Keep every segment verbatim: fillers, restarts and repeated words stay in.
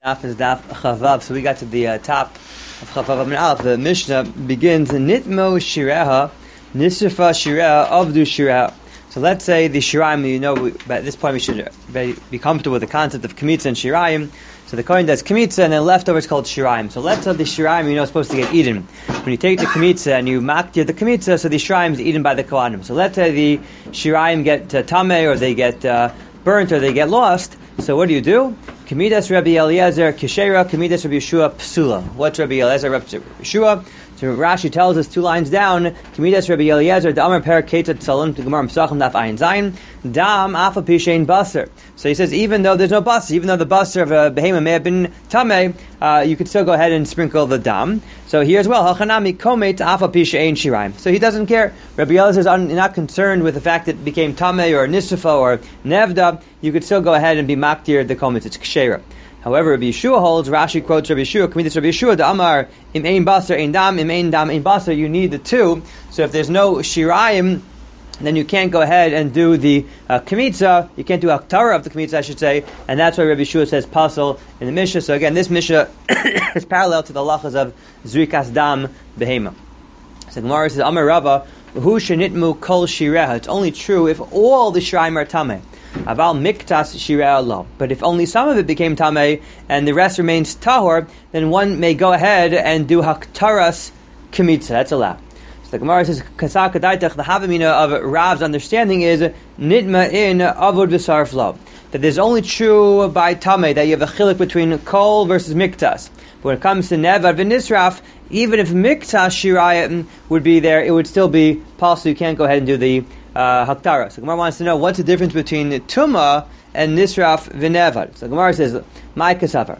Daf is Daf Chavav. So we got to the uh, top of Chavav and Aleph. The Mishnah begins Nitmo Shireha, Nisrifa Shireha, Avdu Shireha. So let's say the Shiraim, you know, we, at this point we should be, be comfortable with the concept of Kemitza and Shiraim. So the Kohen does Kemitza and then leftover is called Shiraim. So let's say the Shiraim, you know, is supposed to get eaten. When you take the Kemitza and you maktir the Kemitza, so the Shiraim is eaten by the Kohanim. So let's say the Shiraim get uh, Tameh or they get uh, burnt or they get lost. So what do you do? Kemidas Rabbi Eliezer Kishera, Kemidas Rabbi Yeshua Psula. What's Rabbi Eliezer, Rabbi Yeshua? So Rashi tells us two lines down. Kemidas Rabbi Eliezer, Damar Per Ketat Tzalim, the Gemara Pesachim Daf Ayin Zayin, Dam Afa Pishein Basar. So he says, even though there's no basar, even though the basar of a behemoth may have been tameh, uh, you could still go ahead and sprinkle the dam. So here as well, Hachanami Komet Afa Pishein Shiraim. So he doesn't care. Rabbi Eliezer is un- not concerned with the fact that it became tameh or nisfa or nevda. You could still go ahead and be maktir the komet. It's kshera. However, Rabbi Yeshua holds, Rashi quotes Rabbi Yeshua, Kemidas Rabbi Yeshua, the Amar, im ein basar, ein dam, im ein dam, ein basar, you need the two. So if there's no shiraim, then you can't go ahead and do the uh, Kemitza, you can't do Haktara of the Kemitza, I should say, and that's why Rabbi Yeshua says Pasal in the Mishnah. So again, this Mishnah is parallel to the halachas of Zrikas Dam Behema. So Gemara says, Amar Rabba, Hu shenitmu kol shireha. It's only true if all the shiraim are tameh. Aval miktas shireha lo. But if only some of it became tameh and the rest remains tahor, then one may go ahead and do Haktaras Kemitza. That's allowed. The Gemara says, Kasak Adaitach, the Havamina of Rav's understanding is Nidma in Avod V'Sarf Lo. That there's only true by Tameh that you have a chilik between Kol versus Miktas. But when it comes to Nevad V'Nisraf, even if Miktas Shirayim would be there, it would still be possible. You can't go ahead and do the uh, Haktara. So Gemara wants to know what's the difference between Tumah and Nisraf V'Nevad. So Gemara says, My Kasavar.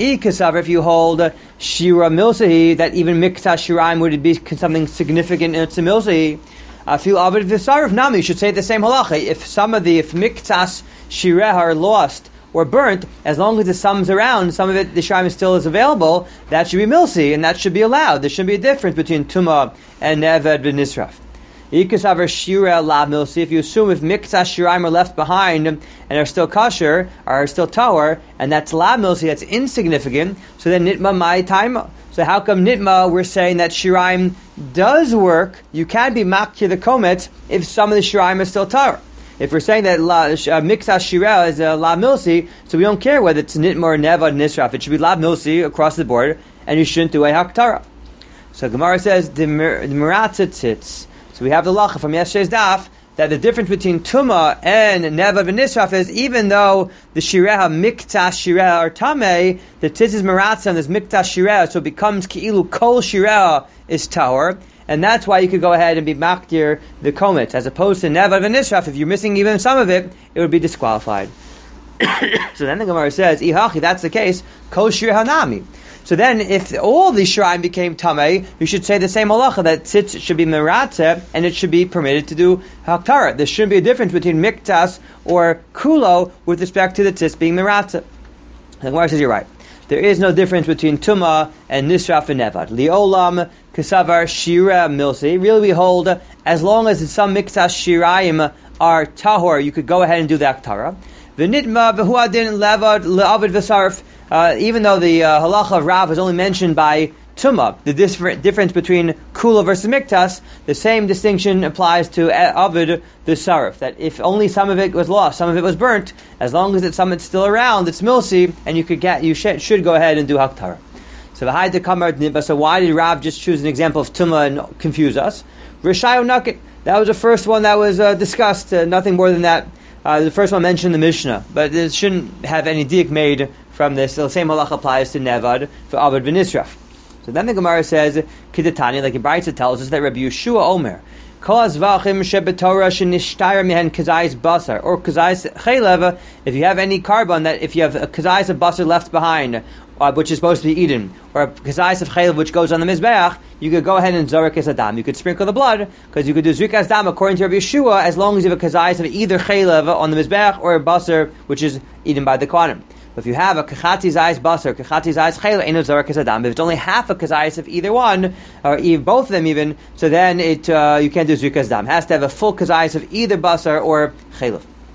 If you hold Shira Milsahi, that even Miktas Shiraim would be something significant in its Milsahi. I feel Abed V'Sarif Nami, you should say the same halacha. If some of the, if Miktas Shireh are lost or burnt, as long as the sum's around, some of it, the Shiraim still is available, that should be Milsi, and that should be allowed. There shouldn't be a difference between Tumah and Neved V'Nisraf. If you assume if miktas shiraim are left behind and are still kosher, are still tahor, and that's la milsi, that's insignificant, so then nitma my time. So how come nitma we're saying that shiraim does work? You can be makir the komet if some of the shiraim are still tahor. If we're saying that la, uh, miktas shira is a la milsi, so we don't care whether it's nitma or neva nisraf. It should be la milsi across the board, and you shouldn't do a haktara. So Gemara says the miratzitz. So we have the lacha from yesterday's daf that the difference between Tumah and Neva v'Nisraf is even though the Shireha, Miktas Shireha are Tameh, the Tzitz is Maratza and there's Miktas Shireha, so it becomes Ki'ilu Kol Shireha is Tahor, and that's why you could go ahead and be Maktir the Komet, as opposed to Neva v'Nisraf. If you're missing even some of it, it would be disqualified. So then the Gemara says, Ihachi, that's the case, Kol Shireha Nami. So then, if all the shrine became tamei, you should say the same halacha that tzitz should be meratzeh and it should be permitted to do haktara. There shouldn't be a difference between miktas or kulo with respect to the tzitz being meratzeh. The Gemara says you're right. There is no difference between tuma and nisraf and nevad. Liolam kasavar shira milsi. Really, we hold as long as some miktas shiraim are tahor, you could go ahead and do the haktara. V'nitma v'huadin levad le'avid v'sarf. Uh, even though the uh, halacha of Rav is only mentioned by Tumah, the different difference between Kula versus Miktas, the same distinction applies to Avid the Sarif, that if only some of it was lost, some of it was burnt, as long as it's some it's still around, it's milsi, and you could get you sh- should go ahead and do Haktara. So the Kamar, so why did Rav just choose an example of Tumah and confuse us? Rishayo Nakit, that was the first one that was uh, discussed, uh, nothing more than that. Uh, the first one mentioned in the Mishnah, but it shouldn't have any dik made from this. So the same halach applies to Nevad for Abed v'Nisraf. So then the Gemara says, Kidatani, like the Brayta tells us that Rabbi Yeshua Omer, Kol azvachim shebetorah shenishtayr mihen kazayis basar, or kazayis chaylev, if you have any carbon, that if you have a kazayis of basar left behind, uh, which is supposed to be eaten, or a kazayis of chaylev which goes on the mizbeach, you could go ahead and zorik es adam. You could sprinkle the blood, because you could do zrik as dam according to Rabbi Yeshua, as long as you have a kazayis of either chaylev on the mizbeach, or a basar which is eaten by the kohanim. If you have a kachati zayis basar, kachati zayis chayla, eno zorak adam. If it's only half a kazayis of either one, or even, both of them even, so then it uh, you can't do zrikas dam. It has to have a full kazayis of either basar or chayla.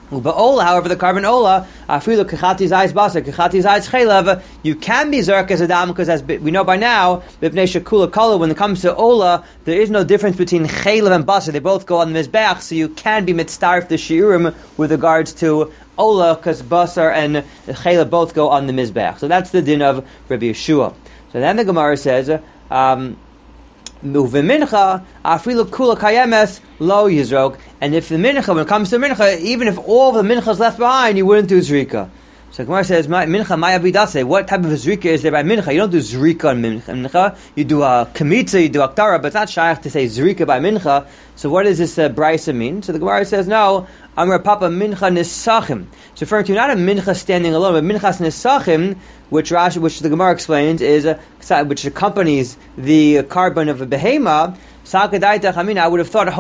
Uba-ola, however, the carbon ola, afilu kechati zayis basar, kechati zayis chaylev, you can be zerk as a dam, because as we know by now, b'pnei shekula kala, when it comes to ola, there is no difference between chaylev and basar. They both go on the mizbeach, so you can be mitzdarf the shiurim with regards to ola, because basar and chaylev both go on the mizbeach. So that's the din of Rabbi Yeshua. So then the Gemara says, um, Uvemincha, afilu kula kayemes, lo yizrok. And if the mincha, when it comes to mincha, even if all the mincha is left behind, you wouldn't do zrika. So Gemara says, mincha maya bidase. What type of zrika is there by mincha? You don't do zrika on mincha. You do a kamitza, you do a ktara, but it's not shaykh to say zrika by mincha. So what does this uh, brisa mean? So the Gemara says, no, Amar Papa mincha nisachim. It's referring to not a mincha standing alone, but minchas nisachim, which Rashi, which the Gemara explains is a, which accompanies the carbon of a behema. I would have thought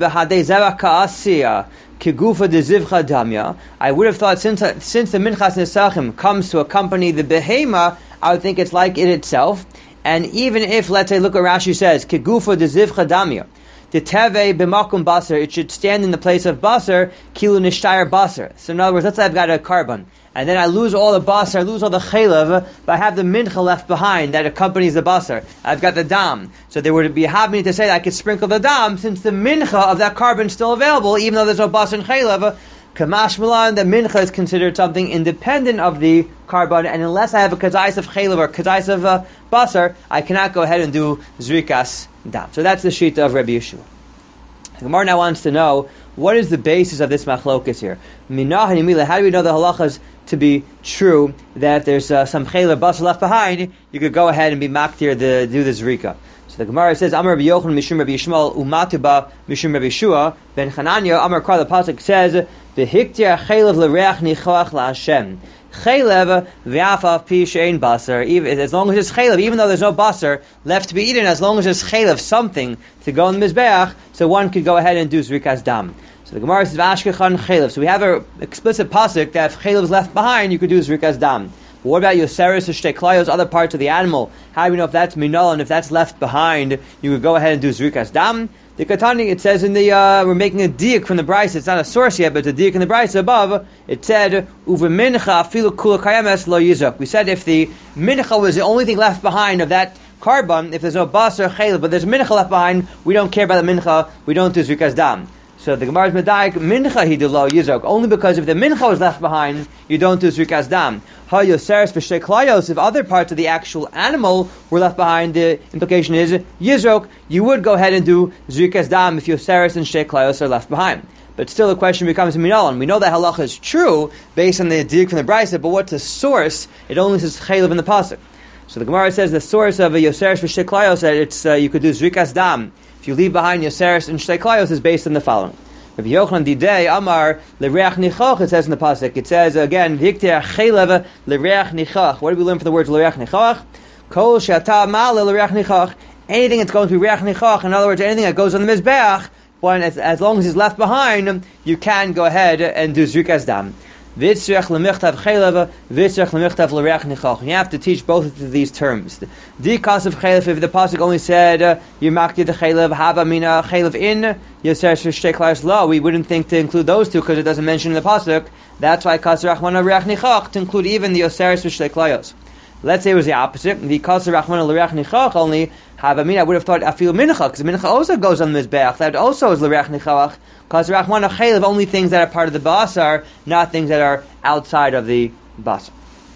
I would have thought since since the minchas nisachim comes to accompany the behema, I would think it's like it itself. And even if, let's say, look what Rashi says, kegufa de zivcha damya, the teve b'makum basar, it should stand in the place of basar, kilu nishtayr basar. So in other words, let's say I've got a carbon, and then I lose all the basar, I lose all the chaylev, but I have the mincha left behind that accompanies the basar. I've got the dam. So there would be happy to say that I could sprinkle the dam, since the mincha of that carbon is still available, even though there's no basar and chaylev. Kamash Milan, the mincha is considered something independent of the carbon, and unless I have a kazais of chaylev or kazais of uh, basar, I cannot go ahead and do zrikas dam. So that's the shita of Rabbi Yeshua. The Gemara now wants to know, what is the basis of this machlokas here? Minah and Yemila, how do we know the halachas to be true, that there's uh, some chaylev basar left behind, you could go ahead and be maktir, the, do the zrika. So the Gemara says, Amar Rabbi Yochanan Mishum Rabbi Yishmael Umatuba Mishum Rabbi Yeshua Ben Chananya Amar Kar. The pasuk says, "V'hiktir chaylev l'reach nichoach laHashem." Chaylev v'afav pi she'ein basar. Even as long as it's chaylev, even though there's no basar left to be eaten, as long as there's chaylev, something to go in the mizbeach, so one could go ahead and do zrikas dam. So the Gemara says, "V'ashkechan chaylev." So we have an explicit pasuk that if chaylev is left behind, you could do zrikas dam. What about Yoseris or Shteiklayos, other parts of the animal? How do we know if that's minol, and if that's left behind, you would go ahead and do zrikas dam? The Katani, it says in the, uh, we're making a diak from the Brisa, it's not a source yet, but it's a diak in the Brisa above, it said, Uve mincha afilu kula kayemes lo yizok. We said if the mincha was the only thing left behind of that carbon, if there's no basar chaylev, but there's mincha left behind, we don't care about the mincha, we don't do zrikas dam. So the Gemara's medayik mincha he do lo yizok, only because if the mincha was left behind, you don't do zrikas dam. Ha yoseres v'shteiklayos, if other parts of the actual animal were left behind, the implication is yizok, you would go ahead and do zrikas dam if yoseres and shteiklayos are left behind. But still the question becomes minol, we know that halacha is true based on the diuk from the Brisa, but what's the source? It only says chaylev in the pasuk. So the Gemara says the source of a yoseres v'shteiklayos, that it's uh, you could do zrikas dam if you leave behind yoseres and shteiklayos, is based on the following. Rabbi Yochanan Didei Amar l'reach nichach. It says in the pasuk. It says again, "Vikter chaylev l'reach nichach." What do we learn from the words l'reach nichach? Kol shata mal l'reach nichach. Anything that's going to be reach nichach. In other words, anything that goes on the mizbeach, when as, as long as it's left behind, you can go ahead and do zrikas dam. Vitzrech l'michtav chaylev, vitzrech l'michtav l'reach nichach. You have to teach both of these terms. The cause of chaylev, if the pasuk only said uh, you makti the chaylev, hava mina chaylev in yoseres v'shteiklayos lo, we wouldn't think to include those two because it doesn't mention in the pasuk. That's why kasher rachmana l'reach nichach to include even the yoseres v'shteiklayos. Let's say it was the opposite. The kasher rachmana l'reach nichach only hava mina. I would have thought afil mincha, because the mincha also goes on the mizbeach. That also is l'reach nichach. Because Rachmana chaylev, only things that are part of the basar, not things that are outside of the basar.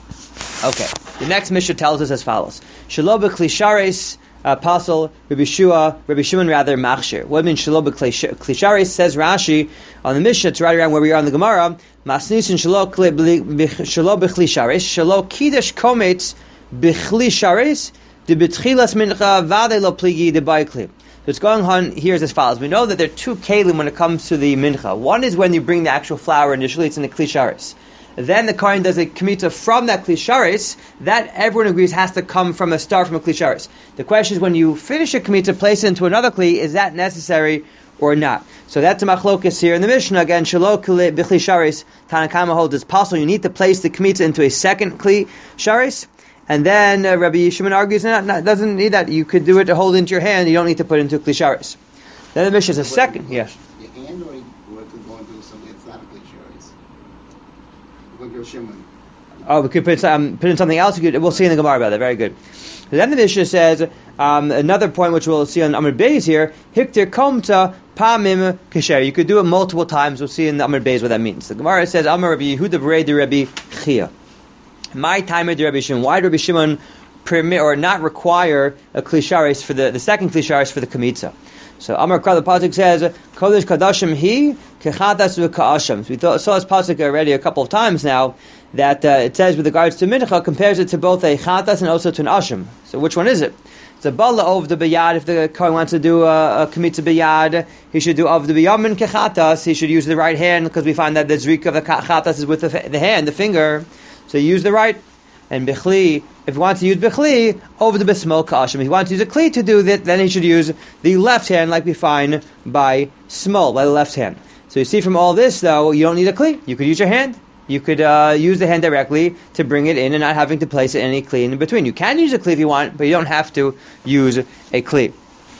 Okay, the next Mishnah tells us as follows: Shelo b'klisharis apostle Rabbi Shua, Rabbi Shimon rather machshir. What means shelo b'klisharis? Says Rashi on the Mishnah, to right around where we are on the Gemara. Masnisin shelo shelo b'klisharis, shelo kiddush kometz b'klisharis de b'tchilas mincha vade lo pligi de baikli. So it's going on here as follows. We know that there are two kelim when it comes to the mincha. One is when you bring the actual flour initially, it's in the klisharis. Then the kohen does a kmitah from that klisharis. That everyone agrees has to come from a start from a klisharis. The question is when you finish a kmitah, place it into another kli, is that necessary or not? So that's a machlokas here in the Mishnah. Again, shelo b'klisharis, Tanakama holds it's possible. You need to place the kmitah into a second klisharis. And then uh, Rabbi Shimon argues not, not, doesn't need that. You could do it to hold into your hand. You don't need to put it into klisharis. Then the Mishnah is a second. Yes. Your hand, or you could go into something that's not a klisharis. Oh, we could put, um, put in something else. We could, we'll see in the Gemara about that. Very good. Then the Mishnah says um, another point which we'll see on Amud Beis here. Hikter komta pamim kasher. You could do it multiple times. We'll see in the Amud Beis what that means. The Gemara says Amar Rabbi Yehuda B'rei de Rabbi Chia. My timer de Rabbi Shimon. Why did Rabbi Shimon permit or not require a klisharis for the the second klisharis for the kamitza? So Amar Kra, the pasuk says Kodesh Kadashim Hi Kechatas V'Ka'ashim. So we thought, saw this pasuk already a couple of times now. That uh, it says with regards to mincha, compares it to both a chatas and also to an asham. So which one is it? It's a bala of the biyad. If the kohen wants to do a, a kamitza biyad, he should do of the biyamin kechatas. He should use the right hand because we find that the zrika of the chatas is with the, the hand, the finger. So you use the right. And bichli, if he wants to use bichli, over the bismol kashim. If he wants to use a kli to do that, then he should use the left hand, like we find by small, by the left hand. So you see from all this, though, you don't need a kli. You could use your hand. You could uh, use the hand directly to bring it in and not having to place it in any kli in between. You can use a kli if you want, but you don't have to use a kli.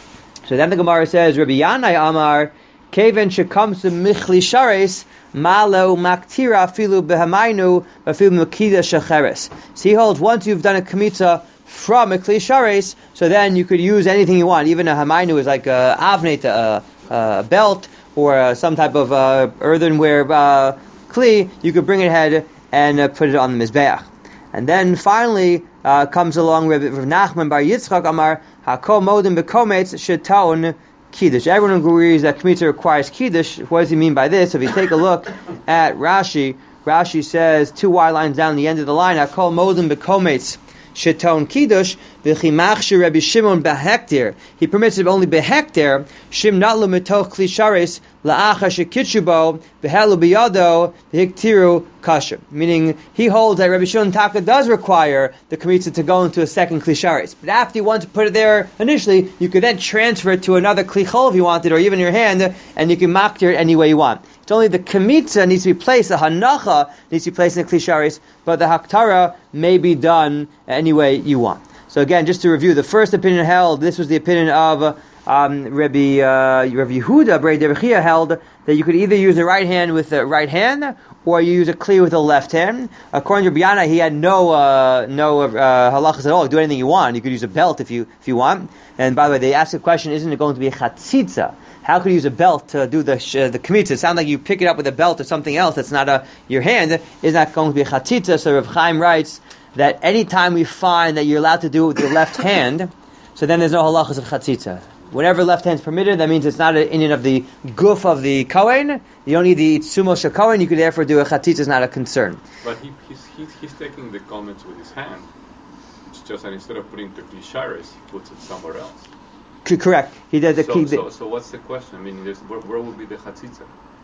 So then the Gemara says, Rabbi Yanai Amar, Keven shekamsu michli shares, malo maktira filu behamainu, afilu makida shecheres. So he holds, once you've done a kamitza from a kli shares, so then you could use anything you want. Even a hamainu is like a avnet, a, a belt, or uh, some type of uh, earthenware uh, kli, you could bring it ahead and uh, put it on the mizbeach. And then finally uh, comes along Rav Nachman bar Yitzchak Amar Hakol Modim Bekometz Shetaon Kiddush. Everyone agrees that Kmitza requires Kiddush. What does he mean by this? If you take a look at Rashi, Rashi says two Y lines down the end of the line, Hakol Modim Bekometz Sheton Kiddush, V'chimachshi Rabbi Shimon behektir. He permits it only behektir. Shim natlu mitoch klisharis la'acha shekitshubo v'helu biyado v'hiktiru kasher. Meaning he holds that Rabbi Shimon Taka does require the kamitza to go into a second klisharis. But after you want to put it there initially, you could then transfer it to another klichol if you wanted, or even your hand, and you can maktir it any way you want. It's only the kamitza needs to be placed, the hanacha needs to be placed in the klisharis, but the haktara may be done any way you want. So again, just to review, the first opinion held, this was the opinion of um, Rabbi, uh, Rabbi Yehuda, B'rei de Rabbi Chia held that you could either use the right hand with the right hand, or you use a kli with the left hand. According to Rabbi Yana, he had no uh, no uh, halachas at all. Do anything you want. You could use a belt if you if you want. And by the way, they asked the question: isn't it going to be a chatzitza? How could you use a belt to do the uh, the kamitza? It sounds like you pick it up with a belt or something else that's not a your hand. Is not going to be a chatzitza. So Rav Chaim writes that any time we find that you're allowed to do it with your left hand, so then there's no halachas of chatzitza. Whenever left hand is permitted, that means it's not an Indian of the guf of the kohen. You don't need the itzumo shel kohen. You could therefore do a chatzitza. Is not a concern. But he, he's, he's he's taking the comments with his hand. It's just that instead of putting the klisharis, he puts it somewhere else. C- correct. He does the so, key. So, so what's the question? I mean, where, where would be the chatzitza?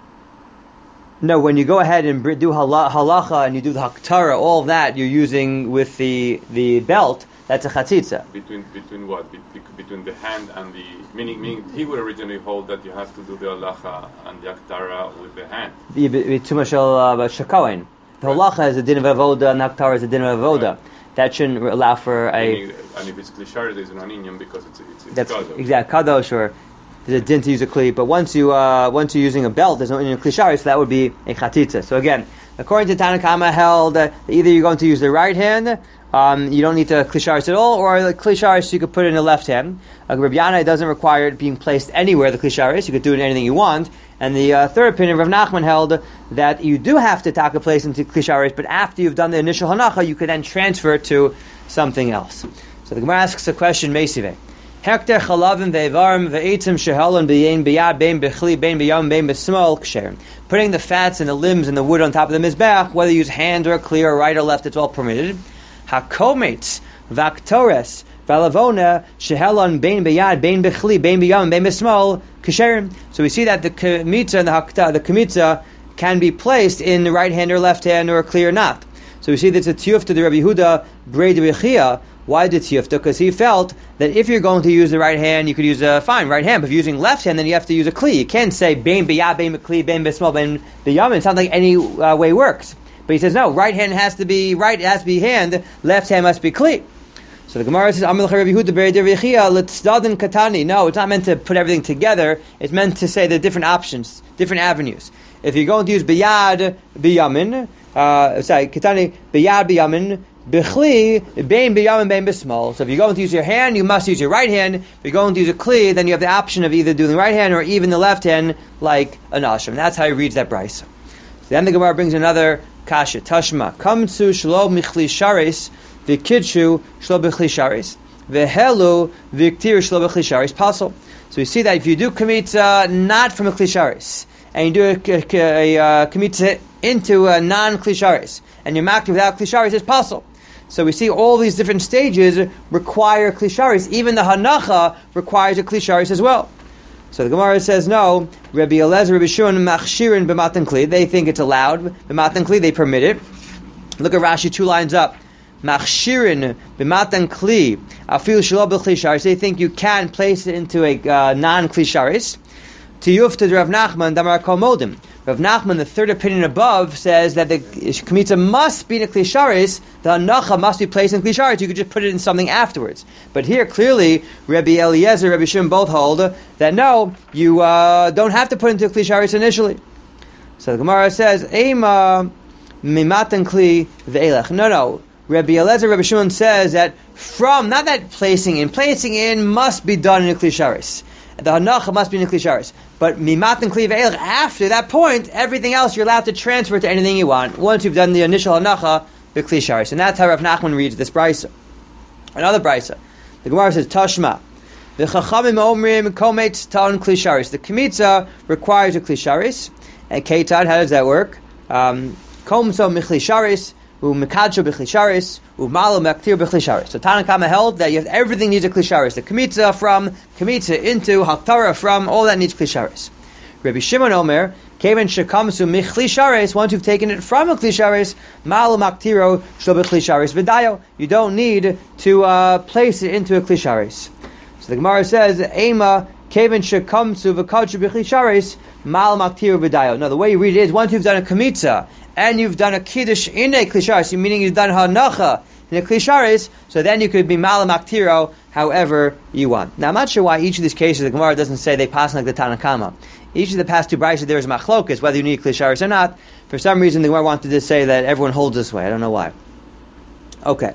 No, when you go ahead and do halacha and you do the haktara, all of that you're using with the the belt. That's a chatzitza. Between between what? Be, be, between the hand and the meaning meaning he would originally hold that you have to do the halacha and the haktara with the hand. The itzumo shel shekawen. The halacha is a din of avoda and the haktara is a din of avoda. Right. That shouldn't allow for a. Meaning, and if it's klishar, there's an onion because it's it's, it's that's kadosh. Exact kadosh, or there's a din to use a kli. But once you uh, once you're using a belt, there's no onion klishar, so that would be a chatzitza. So again, according to Tanakama, held uh, either you're going to use the right hand. Um, you don't need to klisharis at all, or the klisharis you could put it in the left hand. Uh, Rabbi Yana doesn't require it being placed anywhere, the klisharis. You could do it in anything you want. And the uh, third opinion, Rav Nachman held that you do have to taka place into klisharis, but after you've done the initial hanacha, you could then transfer it to something else. So the Gemara asks a question, Meisive. Hekter chalavim ve'evarim ve'etzim shehalon b'yein b'yad bein b'chli bein b'yam bein b'smol ksher. Putting the fats and the limbs and the wood on top of the mizbeach, whether you use hand or clear or right or left, it's all permitted. Hakometz vaktores valavona shehelon bein beyad bein bechli bein biyam bein besmol kasherim. So we see that the kamitza and the hakta, the kamitza can be placed in the right hand or left hand or clear or not. So we see that's a tiyuf to the Rabbi Yehuda B'rei de Rabbi Chia. Why did tiyuf? Because he felt that if you're going to use the right hand, you could use a fine right hand. But if you're using left hand, then you have to use a kli. You can't say bein beyad bein bechli bein besmol bein biyam. It sounds like any uh, way works. But he says, no, right hand has to be right, it has to be hand, left hand must be kli. So the Gemara says, Amel Rabbi Yehuda B'rei de Rabbi Chia, l'tzdadin katani. No, it's not meant to put everything together. It's meant to say the different options, different avenues. If you're going to use biyad, biyamin, uh, sorry, Kitani b'yad b'yamin b'chli bein b'yamin bein b'small. So if you're going to use your hand, you must use your right hand. If you're going to use a kli, then you have the option of either doing the right hand or even the left hand, like an ashram. That's how he reads that brisa. So then the Gemara brings another kasha. Tashma kamtsu shlo michli sharis v'kidshu shlo b'chli sharis v'helu v'ktir shlo b'chli sharis pasol. So we see that if you do kamitza not from a kli sharis, and you do a, a, a kamitza into a non-kli sharis, and you're makti without kli sharis, it's possible. So we see all these different stages require kli sharis. Even the hanacha requires a kli sharis as well. So the Gemara says no. Rabbi Eliezer, Rabbi Shimon, machshirin b'matan kli. They think it's allowed. B'matan kli, they permit it. Look at Rashi, two lines up. Machshirin b'matan kli afil shelo b'kli sharis. They think you can place it into a uh, non-kli sharis. Tiyufta Rav Nachman damar kol modim. Rav Nachman, the third opinion above, says that the kamitza must be in a kli sharis. The hanacha must be placed in kli sharis. You could just put it in something afterwards. But here, clearly, Rabbi Eliezer, Rabbi Shimon both hold that no, you uh, don't have to put it into a kli sharis initially. So the Gemara says, "Ema mimatan kli ve'elech." No, no. Rabbi Eliezer, Rabbi Shimon says that from, not that placing in, placing in must be done in a kli sharis. The hanacha must be in a kli sharis. But mimatan kli ve'elech, after that point, everything else you're allowed to transfer to anything you want once you've done the initial hanacha, the kli sharis. And that's how Rav Nachman reads this brisa. Another brisa. The Gemara says, Tashma. The chachamim omrim komet ta'on kli sharis. The kamitza requires a kli sharis. And keitad, how does that work? Um, Komso michli sharis. Umikadsho b'chli sharis, umalo maktir b'chli sharis. So Tanna Kama held that you have, everything needs a kli sharis. The kamitza from kamitza into haktara from, all that needs kli sharis. Rabbi Shimon Omer came in shekamsu michli sharis. Once you've taken it from a kli sharis, malo maktiro shlo b'chli sharis v'dayo. You don't need to uh, place it into a kli sharis. So the Gemara says, Ema Kevin shekamsu v'kadsho b'chli sharis, malo maktiro v'dayo. No, the way you read it is once you've done a kamitza and you've done a kiddush in a kli sharis, meaning you've done hanacha in a kli sharis, so then you could be malam aktiro however you want. Now I'm not sure why each of these cases the Gemara doesn't say they pass like the Tanna Kama. Each of the past two braysos there is machlokas whether you need kli sharis or not. For some reason the Gemara wanted to say that everyone holds this way. I don't know why. Okay.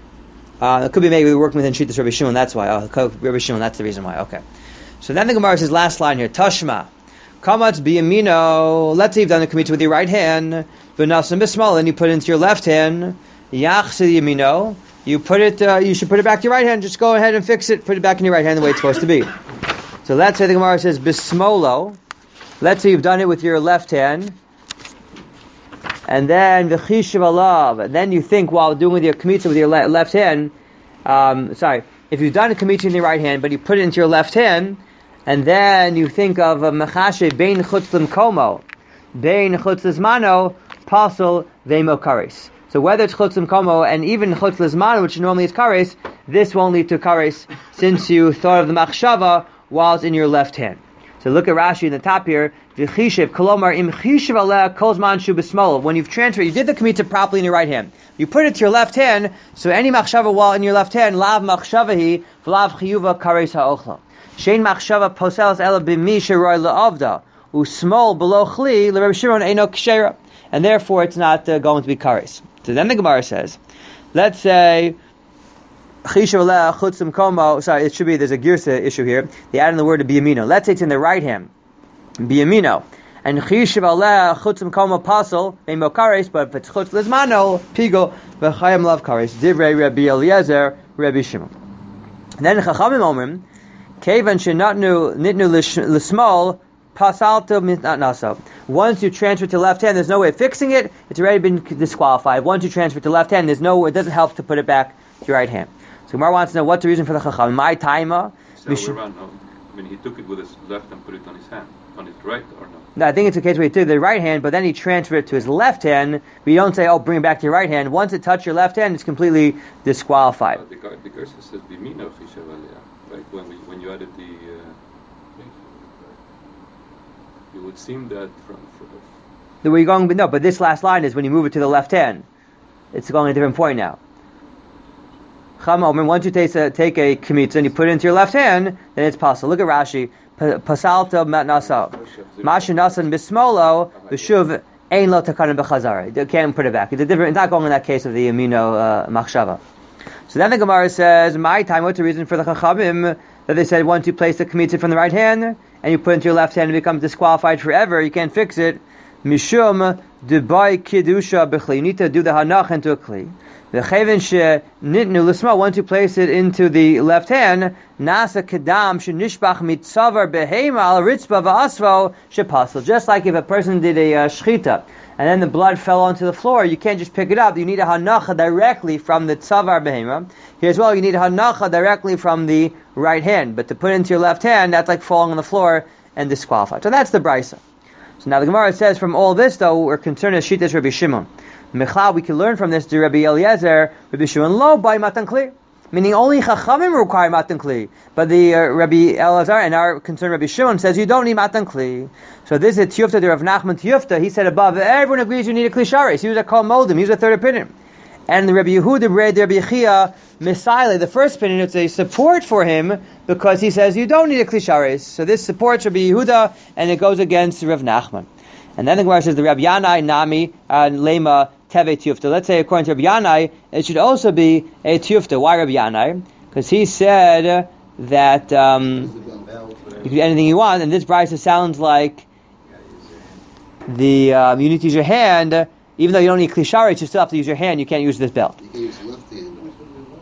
Uh, it could be maybe we're working within Shittas Rabbi Shimon, that's why. Oh, Rabbi Shimon, that's the reason why. Okay. So then the Gemara says last line here, Tashma. Kamatz biyamino. Let's say you've done the kamitza with your right hand. V'nasan b'smal, and you put it into your left hand. Yachse yamino. You put it. Uh, you should put it back to your right hand. Just go ahead and fix it. Put it back in your right hand the way it's supposed to be. So let's say the Gemara says bismolo. Let's say you've done it with your left hand, and then v'chishav alav. And then you think while doing with your kamitza with your le- left hand. Um, sorry, if you've done a kamitza in your right hand, but you put it into your left hand. And then you think of a mechashe bein chutz l'mkomo, bein chutz l'zmano, pasol ve'mo kares. So whether it's chutz l'mkomo and even chutz l'zmano, which normally is kares, this won't lead to kares since you thought of the machshava while it's in your left hand. So look at Rashi in the top here. V'chishev kolomar im chishev aleh kol zman shu b'smol. When you've transferred, you did the kamitza properly in your right hand. You put it to your left hand, so any machshava while in your left hand, lav machshavahi v'lav chiyuva kares ha'ochla. Shein machshava poselas ela b'mi sheroy le'avda usmol below chli l'Reb Shimon eino kshera, and therefore it's not uh, going to be kares. So then the Gemara says, let's say chishav aleh chutzim komo. Sorry, it should be there's a girsa issue here. They add in the word to biyamino. Let's say it's in the right hand, biyamino, and chishav aleh chutzim komo pasol eino kares. But if it's chutz lizmano pigo v'chayim lav kares. Divrei Rabbi Eliezer, Rabbi Shimon. And then chachamim omrim. Kevan shenatnu nitnu l'small pasalto mitnat naso. Once you transfer to left hand, there's no way of fixing it. It's already been disqualified. Once you transfer to left hand, there's no. It doesn't help to put it back to your right hand. So Gemara wants to know what's the reason for the chacham. My taima. So sh- around, no. I mean, he took it with his left and put it on his hand, on his right, or no? No, I think it's a case where he took the right hand, but then he transferred it to his left hand. But you don't say, "Oh, bring it back to your right hand." Once it touched your left hand, it's completely disqualified. Uh, the Gersa says bimino chishav aleh. Right, when we, when you added the, uh, it would seem that from, from the way you're going, no, but this last line is when you move it to the left hand. It's going a different point now. Chama, once you take a, take a kamitza and you put it into your left hand, then it's possible. Look at Rashi. Pasalta mat nasa. Masha nasan bismolo v'shuv Ein lo takanim b'chazara. You can't put it back. It's a different. It's not going in that case of the Yamino uh, Machshava. So then the Gemara says, my time, what's the reason for the Chachamim that they said once you place the Kmitza from the right hand and you put it into your left hand and become disqualified forever, you can't fix it. Mishum dubai kidusha b'chli. You need to do the hanach into a kli. The chayvin she nitnu l'sma. Once you place it into the left hand, nasa kedam she nishbach mitzavar behema al ritzba va'asvo shepasel. Just like if a person did a uh, shchita and then the blood fell onto the floor, you can't just pick it up. You need a hanacha directly from the tzavar behema. Here as well, you need a hanacha directly from the right hand. But to put it into your left hand, that's like falling on the floor and disqualified. So that's the brisa. So now the Gemara says, from all this though, we're concerned as Shittas Rabbi Shimon. Mechla, we can learn from this to Rabbi Eliezer, Rabbi Shimon lo by matan kli. Meaning only Chachamim require matan kli. But the uh, Rabbi Eliezer and our concerned Rabbi Shimon says you don't need matan kli. So this is Tiyufta, the Rav Nachman Tiyufta. He said above, everyone agrees you need a kli sharis. He was a kol modim. He was a third opinion. And the Rabbi Yehuda read Rabbi Yechia Misaile, the first opinion, it's a support for him because he says you don't need a kli sharis. So this supports Rabbi Yehuda and it goes against Rav Nachman. And then the Gemara says the Rabbi Yanai Nami and Lema Teve Tiyufta. Let's say according to Rabbi Yanai, it should also be a Tiyufta. Why Rabbi Yanai? Because he said that um, you can do anything you want, and this brisa sounds like the um, you need to use your hand. Even though you don't need kli sharis, you still have to use your hand. You can't use this belt. You can use the left hand.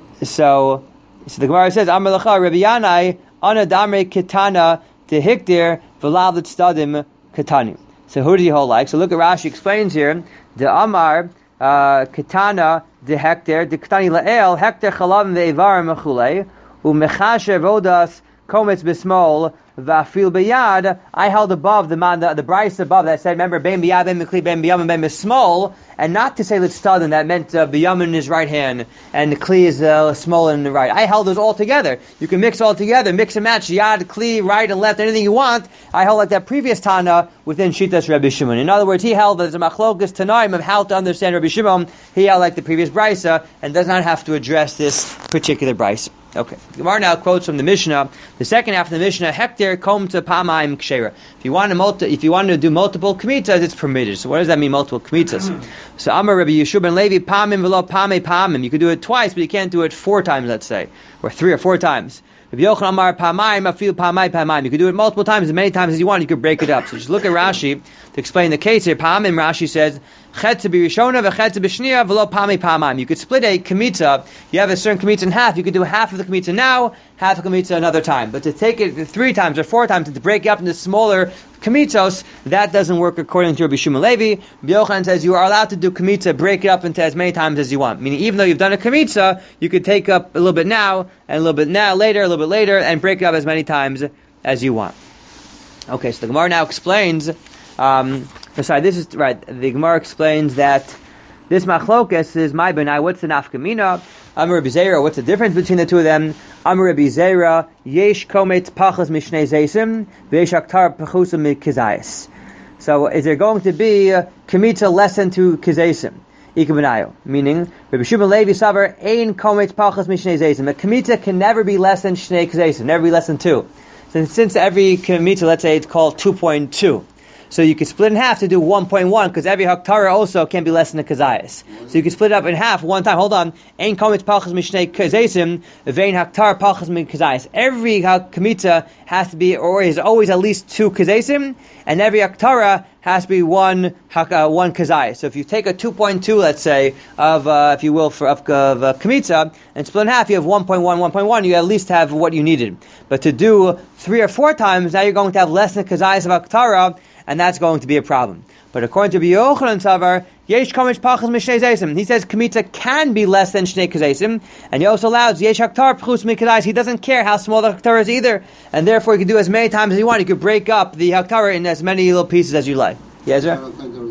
So, so the Gemara says, Amar Lecha Rabbi Yanai Ana Damre Kitana Tehikdir V'Lav L'Tzadim Katani. So who did he hold like? So look at Rashi explains here. The Amar uh, Kitana Tehikdir the Katani La'el Hektir Chalavim Ve'Evarim Mechulei U'Mechasher Vodas Kometz B'Smol Va'Afil B'Yad. I held above the man, the, the Bryce above that said, remember, Ben B'Yad, Ben Mekli, Ben B'Yam, Ben B'Smol, and not to say L'Tzadim, that meant uh, B'Yam in his right hand, and the Kli is uh, small in the right. I held those all together. You can mix all together, mix and match, Yad, Kli, right and left, anything you want. I held like that previous Tana within Shittas Rabbi Shimon. In other words, he held that there's a machlokas Tanaim of how to understand Rabbi Shimon. He held like the previous Brysa, and does not have to address this particular Brysa. Okay. Gemara now quotes from the Mishnah, the second half of the Mishnah, Hektir kom to pamaim kshera. If you want to multi, if you want to do multiple kmitzas, it's permitted. So what does that mean, multiple kmitzas? So Amar Rabbi Yeshua ben Levi, pamim v'lo pame pamim. You could do it twice, but you can't do it four times, let's say, or three or four times. Rabbi Yochanan Amar pamaim afil pamai pamaim. You could do it multiple times, as many times as you want. You could break it up. So just look at Rashi to explain the case here. Pamim, Rashi says, chet to be rishona v'chet to be shnia v'lo pamei pamim. You could split a kmitza. You have a certain kmitza in half. You could do half of the kmitza now, half of the kmitza another time. But to take it three times or four times and to break it up into smaller kmitzos, that doesn't work according to Rabbi Shimon Levi. Rabbi Yochanan says you are allowed to do kmitza, break it up into as many times as you want. Meaning, even though you've done a kmitza, you could take up a little bit now and a little bit now later, a little bit later, and break it up as many times as you want. Okay, so the Gemara now explains. Um, sorry, this is right. The Gemara explains that this machlokas is my benai. What's the nafkamina? Amar Rabbi Zera. What's the difference between the two of them? Amar Rabbi Zera. Yesh komet pachas mishnei zeisim v'yesh aktar pachusim mikizayis. So, is there going to be uh, kmitza less than two kizaysim? Ikabenayo. Meaning, Rabbi Shimon Levi savar ein komet pachas mishnei zeisim. A kmitza can never be less than shnei kizaysim. Never be less than two. Since, since every kmitza, let's say it's called two point two. So you could split in half to do one point one, because every haktara also can be less than a kazayas. So you can split it up in half one time. Hold on. Ein komet pachas mishnei kazaysim, vein haktar pachas min kazayas. Every kmitza has to be, or is always at least two kazaysim, and every haktara has to be one uh, one kazayas. So if you take a two point two, let's say, of, uh, if you will, for of, of uh, kmitza, and split in half, you have one point one, one point one, you at least have what you needed. But to do three or four times, now you're going to have less than kazayas of haktara, and that's going to be a problem. But according to Rabbi Yochanan Savar, yesh komesh pachas mishnei zeisim. He says kmitza can be less than shnei kazaysim, and he also allows yesh haktar pchus mikazayis. He doesn't care how small the haktar is either, and therefore you can do as many times as you want. You could break up the haktar in as many little pieces as you like. Yes, sir?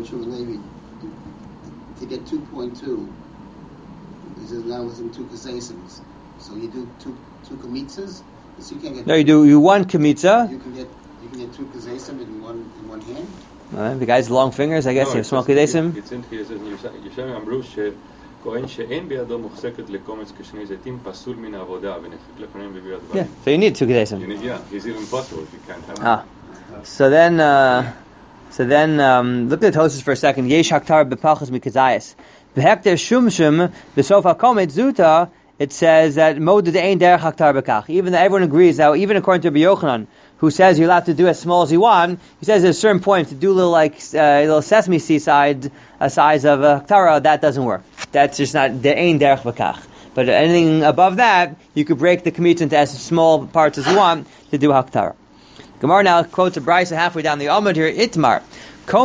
To get two point two, he says now listen two kazaysims. So you do two two kmitzas. So you can get. No, you do you one kmitza. You can get. You can get two kazaysim in one in one hand. Uh, the guy's long fingers, I guess. No, you have small kazaysim. It's in here. It says Yeshem Amru שכהן שאין בידו מוחזקת לקומץ כשני זיתים פסול מן העבודה ונחק לפניהם בביאת דברים. Yeah, so you need two kazaysim. You need, yeah, it's even possible if you can't have. Ah, so then, uh, So then, um, look at the Tosfos for a second. Yesh haktar b'pachas mikazayis. V'hekter shumshum b'sof hakomet zuta. It says that moded ein derech haktar b'kach. Even though everyone agrees that, even according to Rabbi Yochanan, who says you're allowed to do as small as you want, he says at a certain point to do a little like uh, a little sesame seed size, a size of a haktara, that doesn't work. That's just not the ein derech b'kach. But anything above that, you could break the kamitza into as small parts as you want to do haktara. Gemara now quotes a brisa halfway down the Amud here, Itmar. At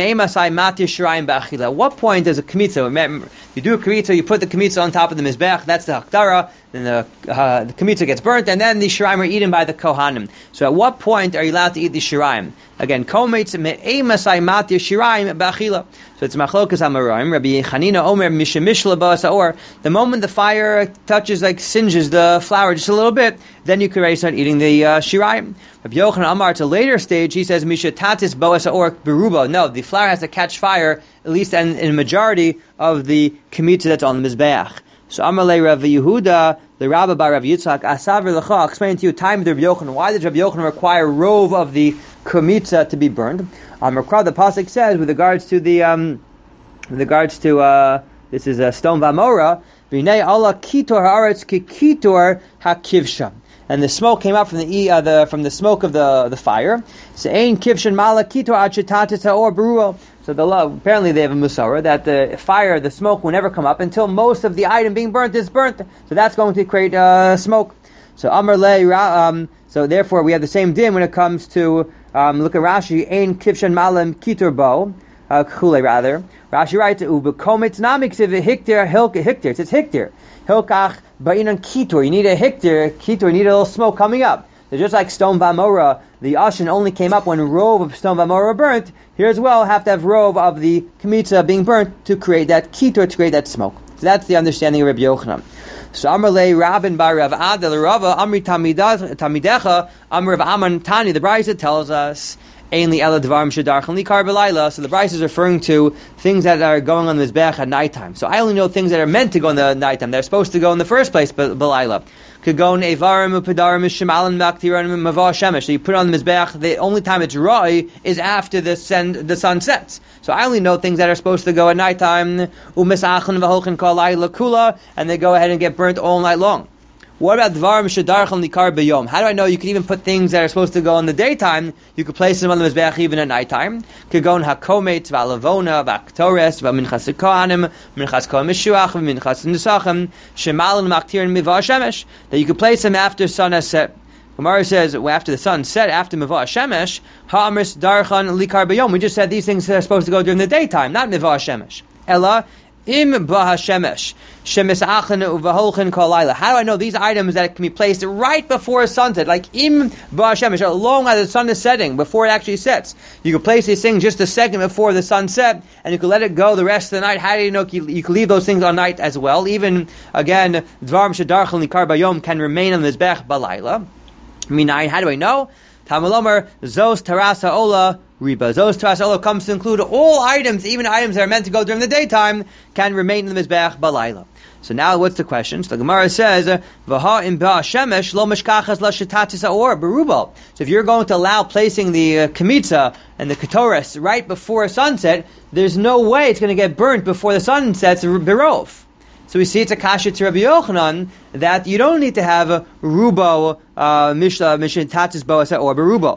what point does a kamitza, remember, you do a kamitza, you put the kamitza on top of the mizbech, that's the haktara, then the, uh, the kamitza gets burnt, and then the shiraim are eaten by the kohanim. So at what point are you allowed to eat the shiraim? Again, kometz me'emasai matir shiraim ba'achila. So it's machlokas amaroim. Rabbi Chanina omer mishamishla ba'asaor. The moment the fire touches, like singes the flour just a little bit, then you can already start eating the uh, shiraim. Rabbi Yochanan Amar, it's a later stage, he says mishatatis ba'asaor beruba. No, the flour has to catch fire, at least in, in a majority of the kamitza that's on the mizbeach. So Amalei Rav Yehuda, the Rabbi by Rav Yitzchak, Asav Lecha, explain to you time of the Rabbi Yochanan. Why does Rabbi Yochanan require rove of the kamitza to be burned? Um, the pasuk says with regards to the um, with regards to uh, this is a stone v'amora, v'nei Allah kitor haaretz ki kitor hakivsha. And the smoke came up from the uh, the from the smoke of the the fire. So ein kivshan mala kitor achitatis haor beruah. So the apparently they have a musara that the fire, the smoke will never come up until most of the item being burnt is burnt. So that's going to create uh, smoke. So Amar le, um, so therefore we have the same din when it comes to um, look at Rashi. Ein kivshan malam kitur bo kule rather. Rashi writes ubekomitz namiksiv hiktir hilk hiktir. It says hiktir hilkach ba'inan kitur. You need a hiktir kitur. You need a little smoke coming up. So just like stone v'amora, the ashen only came up when rove of stone v'amora burnt. Here as well, have to have rove of the kamitza being burnt to create that kitur, to create that smoke. So that's the understanding of Rabbi Yochanan. So Amar le Rabin bar Rav Adel Rava Amri Tamidecha Amr Rav Aman Tani. The Brisa tells us Ainli Ela Dvarim Shadarchan Likar B'Laila. So the Brisa is referring to things that are going on the mizbech at nighttime. So I only know things that are meant to go in the nighttime. They're supposed to go in the first place, B'Laila. Kagon Evarim Upedarim Shemalan Maktiran Mavah Shemesh. So you put it on the mizbech. The only time it's roi is after the sun the sun sets. So I only know things that are supposed to go at nighttime. Umisachan v'holchin kol layla kula, and they go ahead and get burnt all night long. What about dvarim shedarchan likar b'yom? How do I know you can even put things that are supposed to go in the daytime? You could place them on the mizbeach even at nighttime. Kagon hakomet v'alavona v'aktores v'minchas kohanim minchas kol mishuach v'minchas nisachem shemalan maktirin mivah shemesh. That you could place them after sun has set. Gemara says after the sun set, after mivah shemesh, ha'amris darchan likar b'yom. We just said these things are supposed to go during the daytime, not mivah shemesh. Ella im baha shemesh shemisachan uvaholchin kol layla. How do I know these items that can be placed right before sunset, like im baha shemesh, long as the sun is setting, before it actually sets? You can place these things just a second before the sun set, and you can let it go the rest of the night. How do you know you, you can leave those things all night as well? Even again, dvarim shedarchan likar b'yom can remain on the mizbech balayla. Minayin, how do I know? Tamalomer zos tarasa ola riba. Zos tarasa ola comes to include all items, even items that are meant to go during the daytime, can remain in the mizbech balayla. So now, what's the question? So the Gemara says, "V'ha im ba shemesh lo mishkachas la shetatis or berubal." So if you're going to allow placing the uh, kamitza and the ketoris right before sunset, there's no way it's going to get burnt before the sun sets berov. So we see it's a kasha to Rabbi Yochanan that you don't need to have a rubo mishla mishin tatis boas or berubo.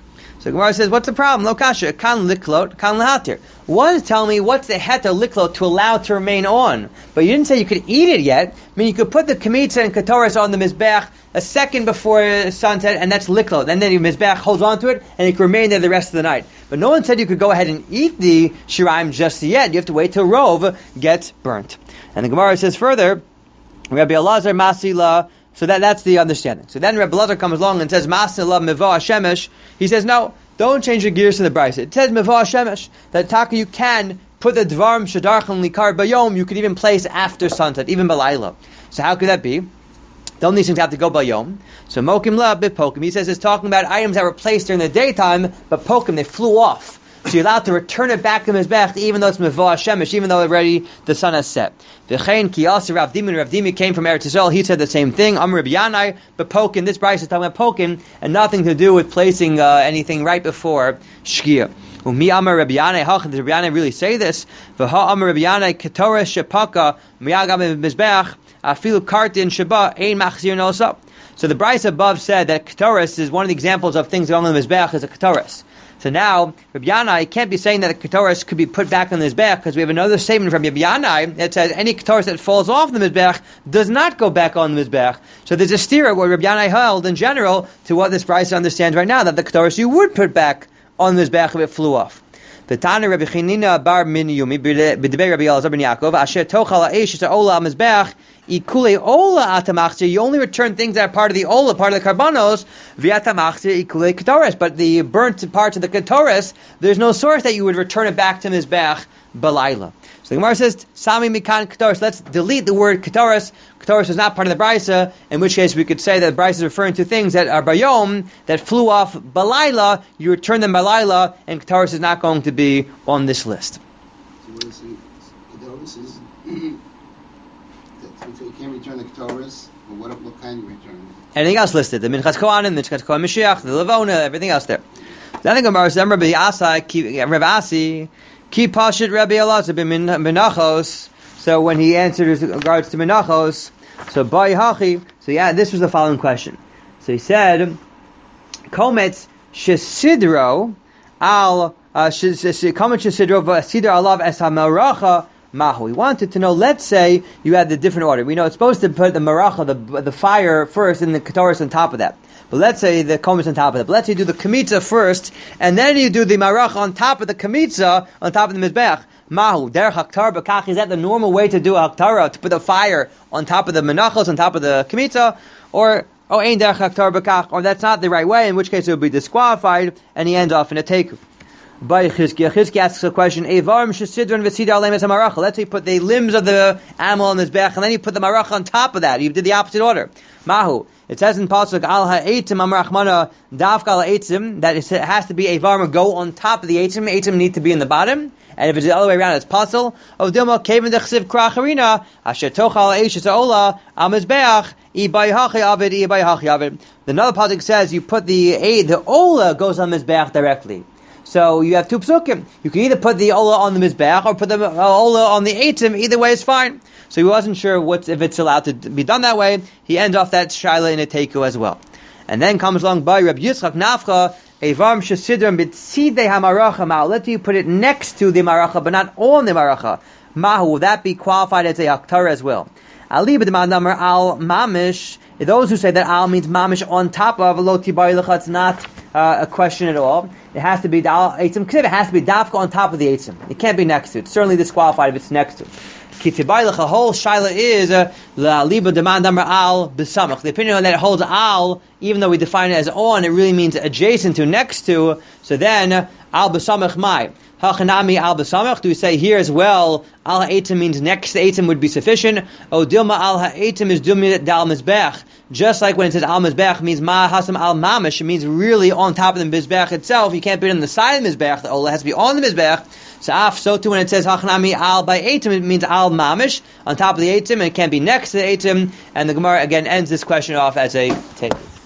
So Gemara says, what's the problem? Lo kasha kan liklot kan lahatir. One is telling me what's the heta liklot to allow it to remain on, but you didn't say you could eat it yet. I mean, you could put the kamitza and ketoris on the mizbech a second before sunset, and that's liklot. And then the mizbech holds on to it, and it can remain there the rest of the night. But no one said you could go ahead and eat the shiraim just yet. You have to wait till rov gets burnt. And the Gemara says further, Rabbi Elazar Masila, so that, that's the understanding. So then Rabbi Elazar comes along and says, Masila Mivah Shemesh. He says, no, don't change the gears to the Brisa. It says Mivah Shemesh, that taka you can put the Dvarim Shadarchan Likar Bayom, you could even place after sunset, even Balayla. So how could that be? Don't these things have to go Bayom? So Mokim La Bit Pokim, he says it's talking about items that were placed during the daytime, but Pokim, they flew off. So you're allowed to return it back to the Mizbech even though it's Mevoah Shemesh, even though already the sun has set. V'chein ki also Rav Dimi, Rav Dimi came from Eretz Yisrael, he said the same thing. Amr Rabbi Yanai, but pokin, this Bryce is talking about pokin, and nothing to do with placing uh, anything right before Shkia. Umi Amr Rabbi Yanai, how did Rabbi Yanai really say this? V'ha Amr Rabbi Yanai, Ketorah Shepaka, Miyagam Mizbech, Afilu Kartin Sheba, Ein Machzir Nosah. So the Bryce above said that Ketoris is one of the examples of things going on the Mizbech is a Ketoris. So now, Rabbi Yanai can't be saying that the Ketoris could be put back on the Mizbech, because we have another statement from Rabbi Yanai that says any Ketoris that falls off the Mizbech does not go back on the Mizbech. So there's a stira what Rabbi Yanai held in general to what this Bryce understands right now, that the Ketoris you would put back on the Mizbech if it flew off. The Tana Rabbi Chanina bar min Yumi b'debei Rabbi Elazar ben Yaakov asher tochal ha'esh es ha'ola ha'mizbech ikule ola atamachzir. You only return things that are part of the ola, part of the karbanos, v'atamachzir ikule ketores. But the burnt parts of the ketores, there's no source that you would return it back to mizbech balayla. So the Gemara says, Sami mikan ketores. Let's delete the word ketores. Ketores is not part of the brisa, in which case we could say that the brisa is referring to things that are bayom, that flew off balayla, you return them balayla, and ketores is not going to be on this list. So what is ketores is that you can't return the ketores, but what, what kind you return? Anything else listed? The Minchas Kohanim, the Minchas Kohen Mashiach, the Levona, everything else there. Then the Gemara says, Rabbi Asai, Rabbi Asi, Ki Pashit Rabbi Elazar ben Menachos. So when he answered in regards to Menachos, so Bai Hachi, so yeah, this was the following question. So he said, Kometz Shesidro al Kometz Shesidro Sidro alav es hamaracha mahu. He wanted to know, let's say you had the different order. We know it's supposed to put the maracha, the the fire first, and the ketoris on top of that. But let's say the kometz on top of that. But let's say you do the kamitza first, and then you do the maracha on top of the kamitza, on top of the mizbech. Mahu, derech haktar b'kach, is that the normal way to do a haktara, to put the fire on top of the menachos, on top of the kamitza, or, oh, ein derech haktar b'kach, or that's not the right way, in which case it would be disqualified, and he ends off in a take. By Chizkiah, Chizkiah asks a question, Evarim shesidron v'sidar aleim es hamaracha. Let's say you put the limbs of the animal on this bech, and then you put the maracha on top of that. You did the opposite order. Mahu. It says in Pasuk, Al ha'etzim amrachmana dafka al ha'etzim, that it has to be Evarim go on top of the etzim. Etzim need to be in the bottom. And if it's the other way around, it's pasul. Of Dilma, Kevin the Chsiv Kracharina, Asher Tochal Eish Ola, Amizbeach, Ibay Hachi Avid, Ibay Hachi Avid. The another pasuk says you put the the Ola goes on Mizbeach directly. So you have two psukim. You can either put the Ola on the Mizbeach or put the uh, Ola on the Eitzim. Either way is fine. So he wasn't sure what if it's allowed to be done that way. He ends off that shaila in a teiku as well. And then comes along by Rabbi Yitzchak Nafcha, Evarm shesidram b'tzidei hamaracha ma'al. Let you put it next to the maracha, but not on the maracha. Mahu, will that be qualified as a haktara as well? Ali b'demad namar al mamish. Those who say that al means mamish on top of lo tibai lecha, it's not uh, a question at all. It has to be dal eitzim k'tiv. It has to be dafka on top of the eitzim. It can't be next to it. It's certainly disqualified if it's next to it. The whole shaila is la liba demand number al b'samach. The opinion that it holds al, even though we define it as on, it really means adjacent to, next to. So then al b'samach mai hachanami al b'samach. Do we say here as well al ha'etim means next to etim would be sufficient? O dilma al ha'etim is dilma dal mizbech. Just like when it says al mizbech means ma hasam al mamish, it means really on top of the mizbech itself. You can't put it on the side of the mizbech. The ola has to be on the mizbech. So af, so too when it says hachanami al by eitim, it means al mamish, on top of the eitim, and it can't be next to the eitim. And the Gemara again ends this question off as a take.